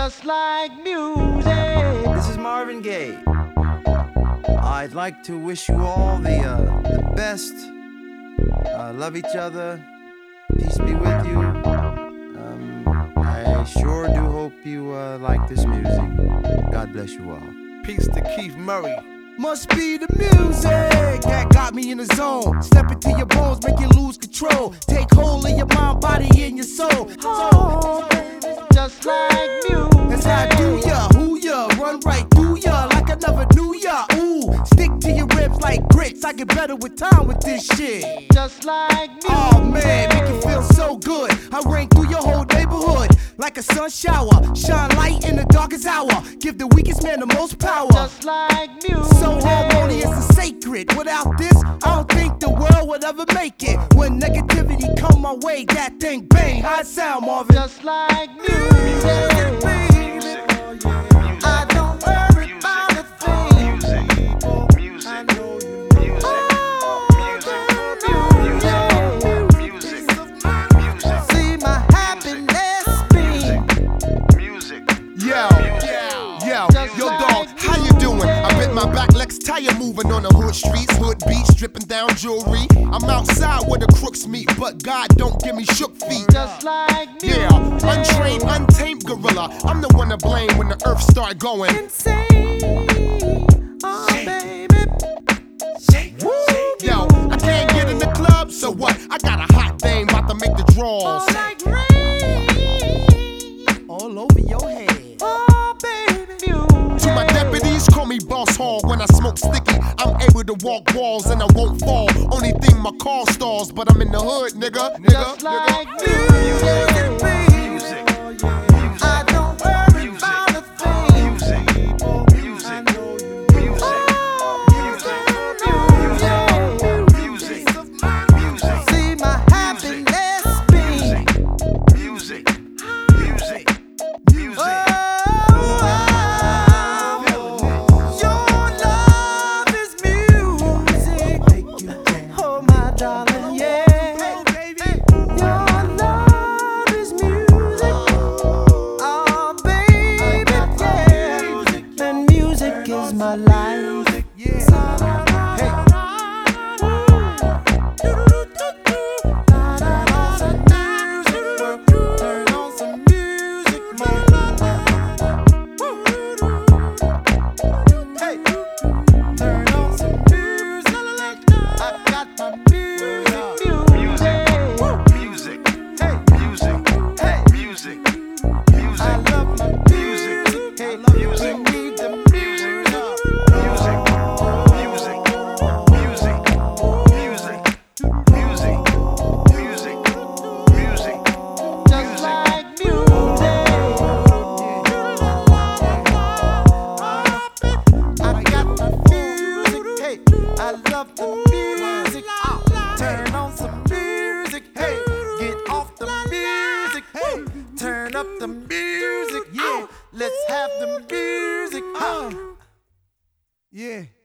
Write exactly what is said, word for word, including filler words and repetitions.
just like music. This is Marvin Gaye. I'd like to wish you all the, uh, the best. Uh, love each other. Peace be with you. Um, I sure do hope you uh, like this music. God bless you all. Peace to Keith Murray. Must be the music that got me in the zone. Step into your bones, make you lose control. Take hold of your mind, body, and your soul. Oh, baby, just like music. That's how I do ya, who ya, run right through ya like I never knew ya. Ooh, stick to your ribs like grits. I get better with time with this shit. Just like music. Oh man, make you feel so good. I ring through your whole neighborhood like a sun shower. Shine light in the darkest hour. Give the weakest man the most power. Just like music. So harmonious and sacred. Without this, I don't think the world would ever make it. When negativity come my way, that thing bang. How it sound, Marvin? Just like music, baby. I don't worry about a thing. I know you. See my happiness beam. Yo, yo, yo, dog, how you doing? I bent my back, Lex tire moving on the hood streets, hood beats, dripping down jewelry. I'm outside where the crooks meet, but God don't give me shook feet. Just like music. Yeah, untrained, untamed gorilla. I'm the one to blame when the earth start going insane. Oh, baby. Woo. Yo, I can't get in the club, so what? I got a hot thing about to make the draws. All like rain. All over your head. Oh, baby. To my deputies, call me Boss Hog. When I smoke sticky, I'm able to walk walls and I won't fall. Only thing my car stalls, but I'm in the hood, nigga. nigga Just like music, baby. I don't worry about a thing. I know you. See my happiness beam. Oh, your love is music. Oh, my darling, yeah. Your love is music. Oh, baby, yeah. And music is my life. Turn on some music, man. Hey, turn on some music. I got my music, music, hey, hey, I love my music. Hey, we need the music. Just like music. I got my music. Hey, I love the music. Turn on some music. Hey, get off the music. Hey, turn up the music. Yeah, let's have the music. Uh. Yeah.